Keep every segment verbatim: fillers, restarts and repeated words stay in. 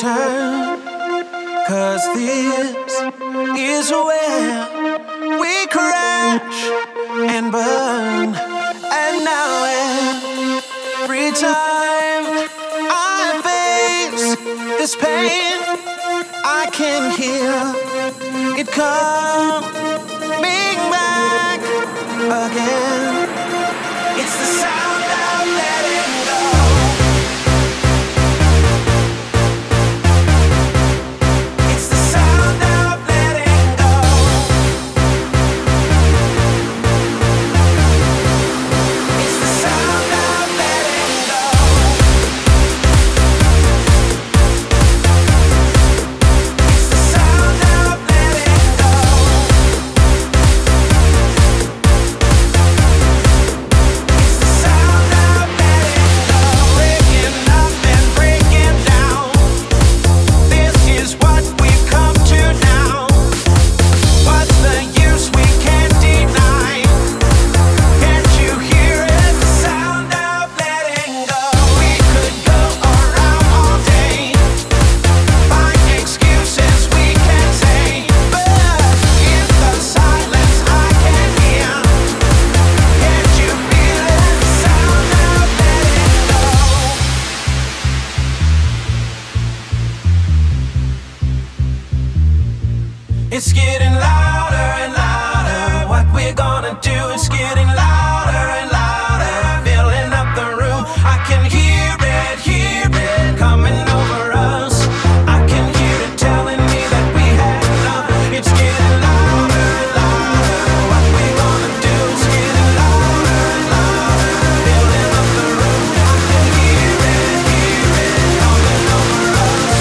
return, 'cause this is where we crash and burn. And now every time I face this pain, I can hear it coming back again. It's the sound of letting go. It's the sound of letting go. It's the sound of letting go. It's the sound of letting go. It's the sound of letting go. Breaking up and breaking down. This is what we've come to now. What's the use? We can't deny. Can't you hear it? The sound of letting go. We could go around all day, find excuses we can say, but in the silence I can hear. Can't you feel it? The sound of letting go. It's getting louder and louder. What we're gonna do is getting louder and louder, filling up the room. I can hear it, hear it coming over us. I can hear it telling me that we had enough. It's getting louder and louder. What we're gonna do is getting louder and louder, filling up the room. I can hear it, hear it coming over us.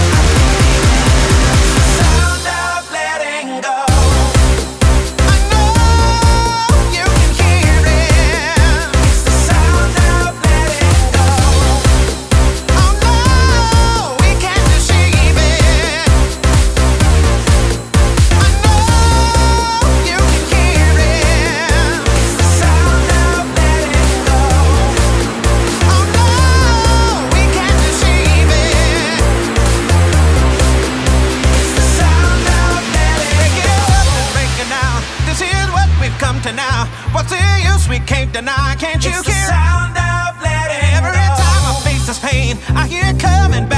The sound of letting go. I know you can hear it. It's the sound of letting go. Oh no, we can't deceive it. I know you can hear it. It's the sound of letting go. Oh no, we can't deceive it. It's the sound of letting go. Breaking down. This is what we've come to now. What's the use? We can't deny. Can't you hear? It's the sound of letting go. Every time I face this pain, I hear it coming back.